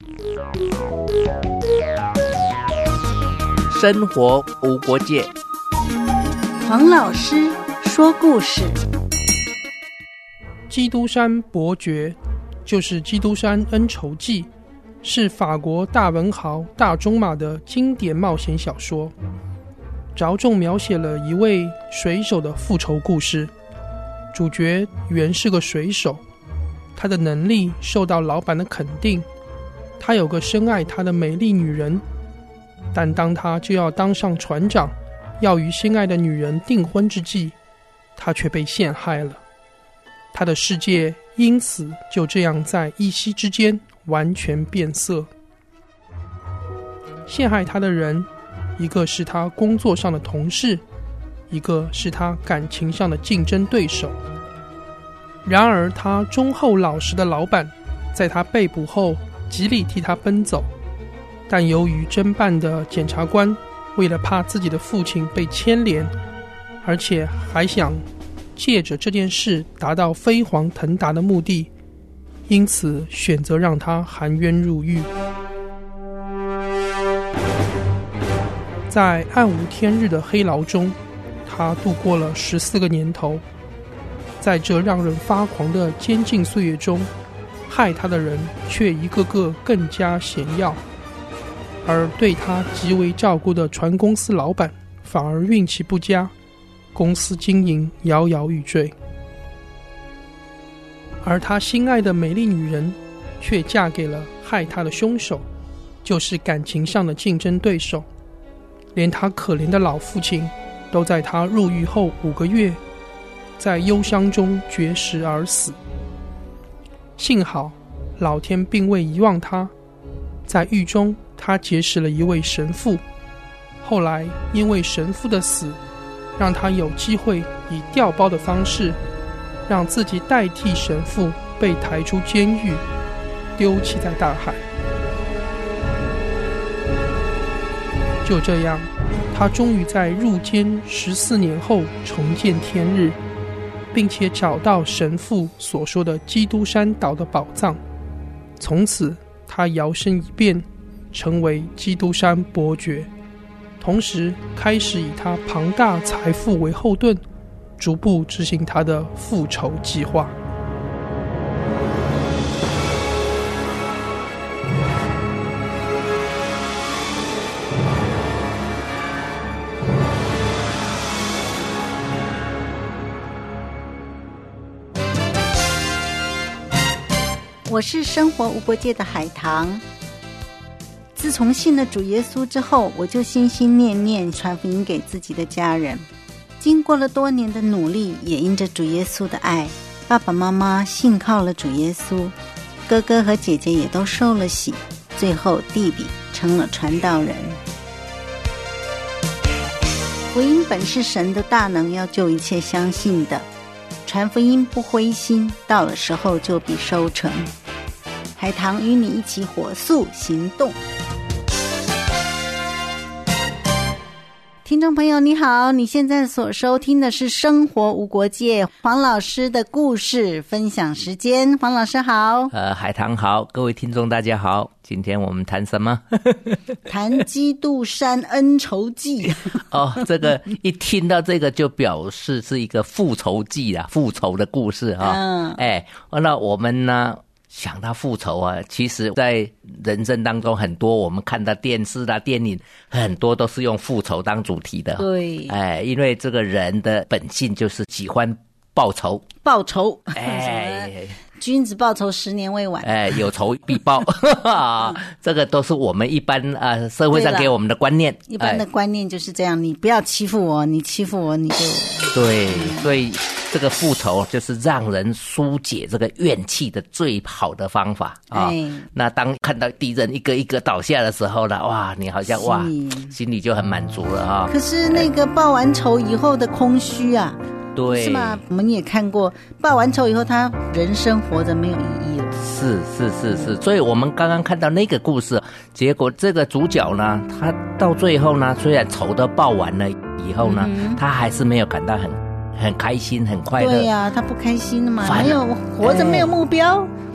生活无国界， 黄老师说故事。 基督山伯爵就是《基督山恩仇记》，是法国大文豪大仲马的经典冒险小说，着重描写了一位水手的复仇故事。主角原是个水手，他的能力受到老板的肯定，他有个深爱他的美丽女人，但当他就要当上船长，要与心爱的女人订婚之际，他却被陷害了。他的世界因此就这样在一夕之间完全变色。陷害他的人，一个是他工作上的同事，一个是他感情上的竞争对手。然而他忠厚老实的老板在他被捕后极力替他奔走，但由于侦办的检察官为了怕自己的父亲被牵连，而且还想借着这件事达到飞黄腾达的目的，因此选择让他含冤入狱。在暗无天日的黑牢中，他度过了14个年头。在这让人发狂的监禁岁月中，害他的人却一个个更加显要，而对他极为照顾的船公司老板反而运气不佳，公司经营摇摇欲坠。而他心爱的美丽女人却嫁给了害他的凶手，就是感情上的竞争对手。连他可怜的老父亲都在他入狱后5个月在忧伤中绝食而死。幸好老天并未遗忘他，在狱中他结识了一位神父，后来因为神父的死，让他有机会以调包的方式让自己代替神父被抬出监狱，丢弃在大海。就这样，他终于在入监14年后重见天日，并且找到神父所说的基督山岛的宝藏。从此他摇身一变成为基督山伯爵，同时开始以他庞大财富为后盾，逐步执行他的复仇计划。 我是生活无国界的海棠。自从信了主耶稣之后，我就心心念念传福音给自己的家人。经过了多年的努力，也因着主耶稣的爱，爸爸妈妈信靠了主耶稣，哥哥和姐姐也都受了洗，最后弟弟成了传道人。福音本是神的大能，要救一切相信的。传福音不灰心，到了时候就必收成。海棠与你一起火速行动。听众朋友你好，你现在所收听的是生活无国界黄老师的故事分享时间。黄老师好。 海棠好，各位听众大家好。今天我们谈什么？ 谈基督山恩仇记。 哦，这个一听到这个就表示是一个复仇记啦，复仇的故事哈。那我们呢想到复仇啊，其实在人生当中很多我们看到电视啦、电影，很多都是用复仇当主题的。 对， 因为这个人的本性就是喜欢报仇。 君子报仇10年未晚。 有仇必报。这个都是我们一般社会上给我们的观念。 一般的观念就是这样，你不要欺负我，你欺负我你就。 对，所以这个复仇就是让人疏解这个怨气的最好的方法啊。那当看到敌人一个一个倒下的时候呢，哇，你好像心里就很满足了啊。 可是那个报完仇以后的空虚啊。 对， 是吗？我们也看过，报完仇以后，他人生活着没有意义了。 是，所以我们刚刚看到那个故事，结果这个主角呢，他到最后呢，虽然仇都报完了以后呢，他还是没有感到很开心、很快乐。 对呀，他不开心了嘛，没有活着，没有目标。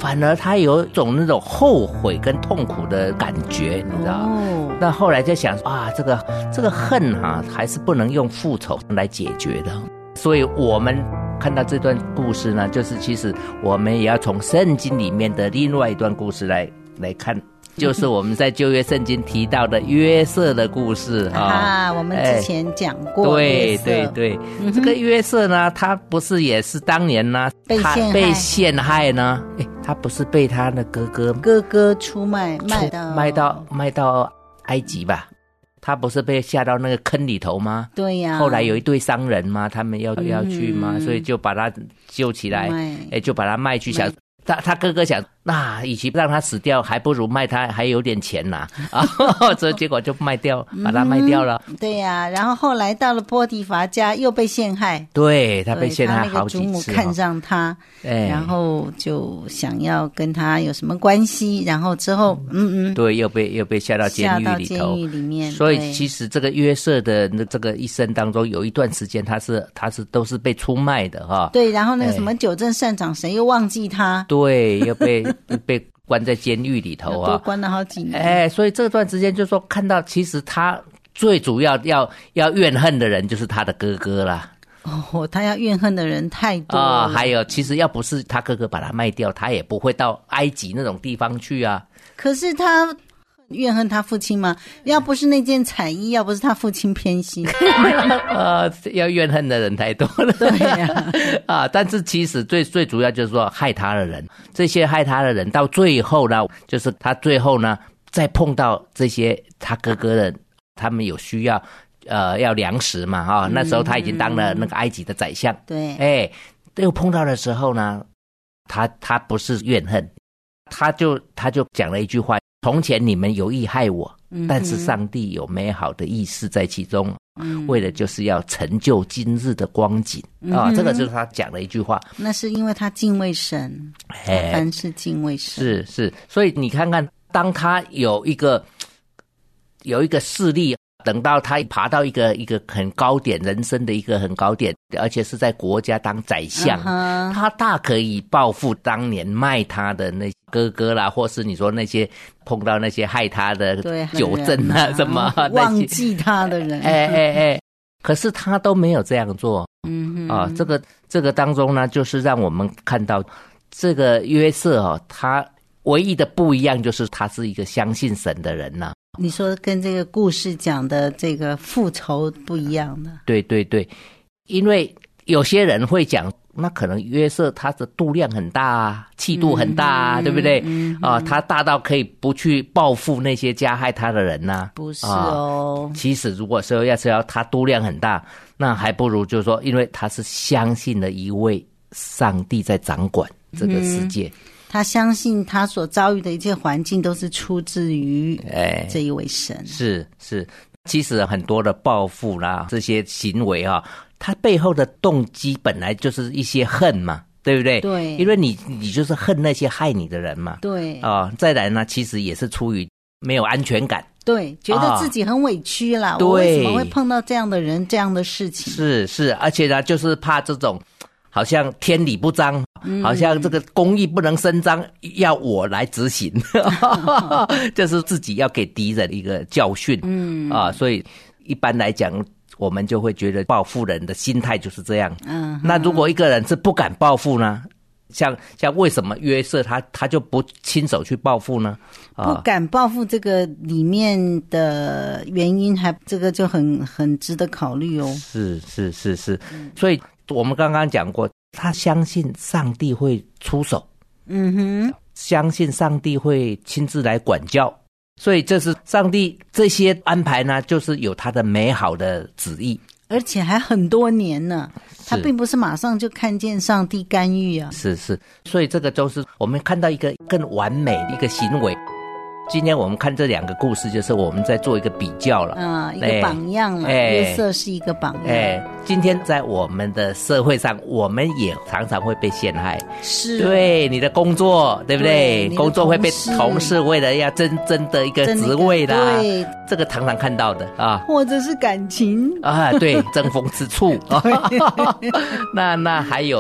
反而他有一种那种后悔跟痛苦的感觉，你知道？那后来就想啊，这个恨还是不能用复仇来解决的。所以我们看到这段故事呢，就是其实我们也要从圣经里面的另外一段故事来看。就是我们在旧约圣经提到的约瑟的故事我们之前讲过。 对对对，这个约瑟呢，他不是也是当年呢被陷害呢？他不是被他的哥哥出卖卖到埃及吧？他不是被下到那个坑里头吗？ 对呀。 后来有一对商人嘛，他们要去嘛，所以就把他救起来，就把他卖去小。他哥哥想，那与其让他死掉，还不如卖他，还有点钱拿所以结果就把他卖掉了。 对呀，然后后来到了波提乏家，又被陷害。 对，他被陷害好几次。 他那个祖母看上他，然后就想要跟他有什么关系，然后之后对，又被下到监狱里头。所以其实这个约瑟的这个一生当中，有一段时间他是都是被出卖的哈。 对，然后那个什么九正善长，谁又忘记他？ 对，又被关在监狱里头多关了好几年。 所以这段时间就说看到，其实他最主要要怨恨的人就是他的哥哥啦。 他要怨恨的人太多了。 还有，其实要不是他哥哥把他卖掉，他也不会到埃及那种地方去啊。 可是他怨恨他父亲吗？要不是那件彩衣，要不是他父亲偏心要怨恨的人太多了。 对呀。 但是其实最主要就是说害他的人，这些害他的人到最后呢，就是他最后呢再碰到这些他哥哥的，他们有需要要粮食嘛那时候他已经当了那个埃及的宰相。 对。 又碰到的时候呢，他不是怨恨，他就讲了一句话：从前你们有意害我，但是上帝有美好的意思在其中，为了就是要成就今日的光景这个就是他讲的一句话。 那是因为他敬畏神，凡事敬畏神。 是，所以你看看，当他有一个势力，等到他爬到一个很高点，人生的一个很高点，而且是在国家当宰相，他大可以报复当年卖他的那哥哥啦，或是你说那些碰到那些害他的九正什么忘记他的人。 可是他都没有这样做。这个当中呢，就是让我们看到这个约瑟他唯一的不一样就是他是一个相信神的人呐。 你说跟这个故事讲的这个复仇不一样的。 对对对，因为有些人会讲，那可能约瑟他的度量很大气度很大对不对？他大到可以不去报复那些加害他的人呐。 不是其实如果说要他度量很大，那还不如就是说，因为他是相信了一位上帝在掌管这个世界。 他相信他所遭遇的一切环境都是出自于这一位神。 是，其实很多的报复啦，这些行为他背后的动机本来就是一些恨嘛，对不对？ 对， 因为你就是恨那些害你的人嘛。 对。 再来呢，其实也是出于没有安全感。 对，觉得自己很委屈啦。我为什么会碰到这样的人，这样的事情？ 是，而且呢，就是怕这种好像天理不彰，好像这个公义不能伸张，要我来执行就是自己要给敌人一个教训。所以一般来讲，我们就会觉得报复人的心态就是这样。那如果一个人是不敢报复呢？像为什么约瑟他就不亲手去报复呢？ 不敢报复这个里面的原因，这个就很值得考虑哦。是， 所以我们刚刚讲过，他相信上帝会出手，相信上帝会亲自来管教，所以这是上帝这些安排呢，就是有他的美好的旨意。 而且还很多年呢，他并不是马上就看见上帝干预啊。 是，所以这个就是我们看到一个更完美的一个行为。今天我们看这两个故事，就是我们在做一个比较了， 一个榜样了。约瑟是一个榜样。 今天在我们的社会上，我们也常常会被陷害。 是， 对你的工作，对不对？工作会被同事为了要争的一个职位啦， 对， 这个常常看到的或者是感情对，争风吃醋那还有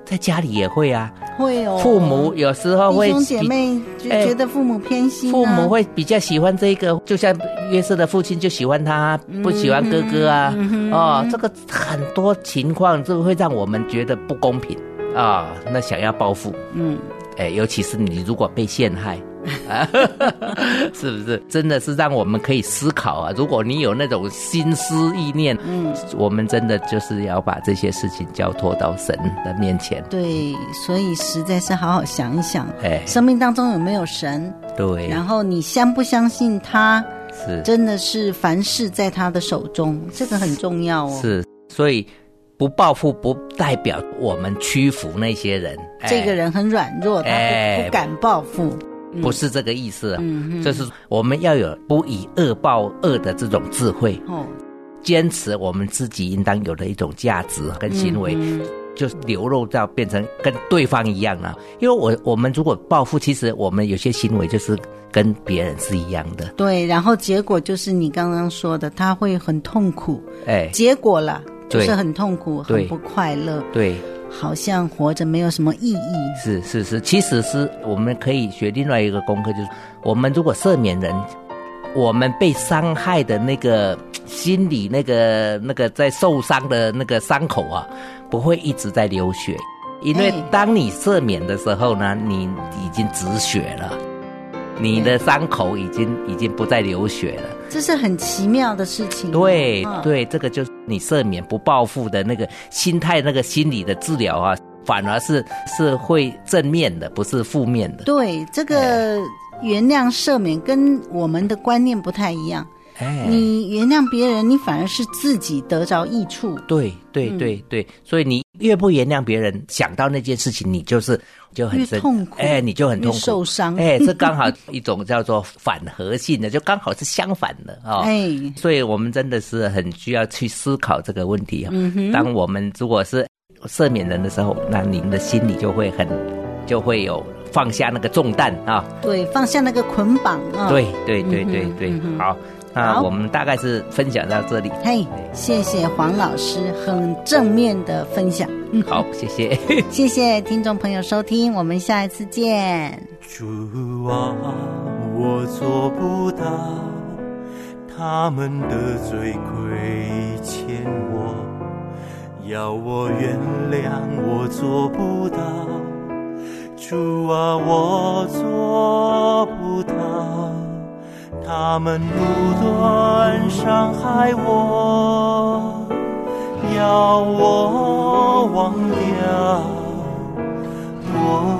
在家里也会啊， 会哦。 父母有时候会弟兄姐妹就觉得父母偏心、 父母会比较喜欢这个，就像约瑟的父亲就喜欢他，不喜欢哥哥啊。这个很多情况就会让我们觉得不公平啊。那想要报复，尤其是你如果被陷害。是不是真的是让我们可以思考啊？如果你有那种心思意念，我们真的就是要把这些事情交托到神的面前。 对，所以实在是好好想一想，生命当中有没有神？ 对， 然后你相不相信他是真的是凡事在他的手中，这个很重要哦。 是，所以不报复不代表我们屈服那些人， 这个人很软弱，他不敢报复。 不是这个意思啊，就是我们要有不以恶报恶的这种智慧，坚持我们自己应当有的一种价值跟行为，就流露到变成跟对方一样啊。因为我们如果报复，其实我们有些行为就是跟别人是一样的。 对，然后结果就是你刚刚说的，他会很痛苦，结果啦就是很痛苦，很不快乐。对。好像活着没有什么意义。 是，其实是我们可以学另外一个功课，就是我们如果赦免人，我们被伤害的那个心里那个在受伤的那个伤口啊，不会一直在流血，因为当你赦免的时候呢，你已经止血了，你的伤口已经不再流血了。 这是很奇妙的事情。 对，这个就是你赦免不报复的那个心态，那个心理的治疗啊，反而是会正面的，不是负面的。 对，这个原谅赦免跟我们的观念不太一样。你原谅别人，你反而是自己得着益处。对， 所以你越不原谅别人，想到那件事情，你就很痛苦， 你就很痛苦， 受伤。 这刚好一种叫做反合性的，就刚好是相反的所以我们真的是很需要去思考这个问题当我们如果是赦免人的时候，那您的心里就会有放下那个重担对，放下那个捆绑对，好。那我们大概是分享到这里。 谢谢黄老师很正面的分享。 好，谢谢。 谢谢听众朋友收听，我们下一次见。 主啊，我做不到，他们得罪亏欠我，要我原谅我做不到。主啊，我做不到，他们不断伤害我，要我忘掉，我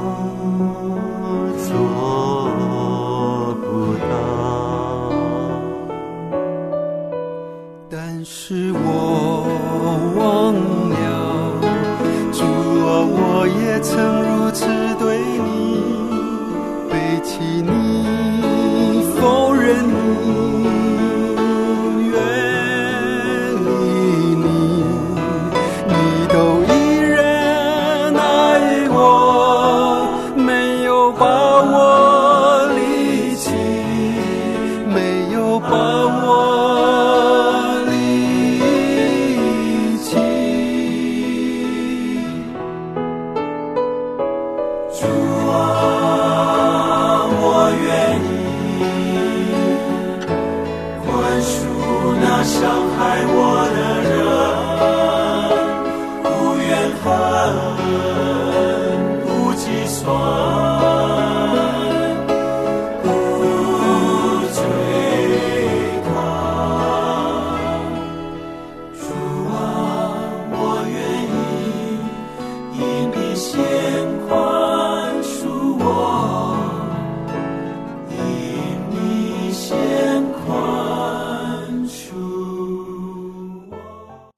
做不到。但是我忘了，主啊，我也曾如此对你，背弃你，否认你，远离你，你都依然爱我，没有把我离弃，没有把我离弃。主啊，我愿意宽恕那伤害我的人，不怨恨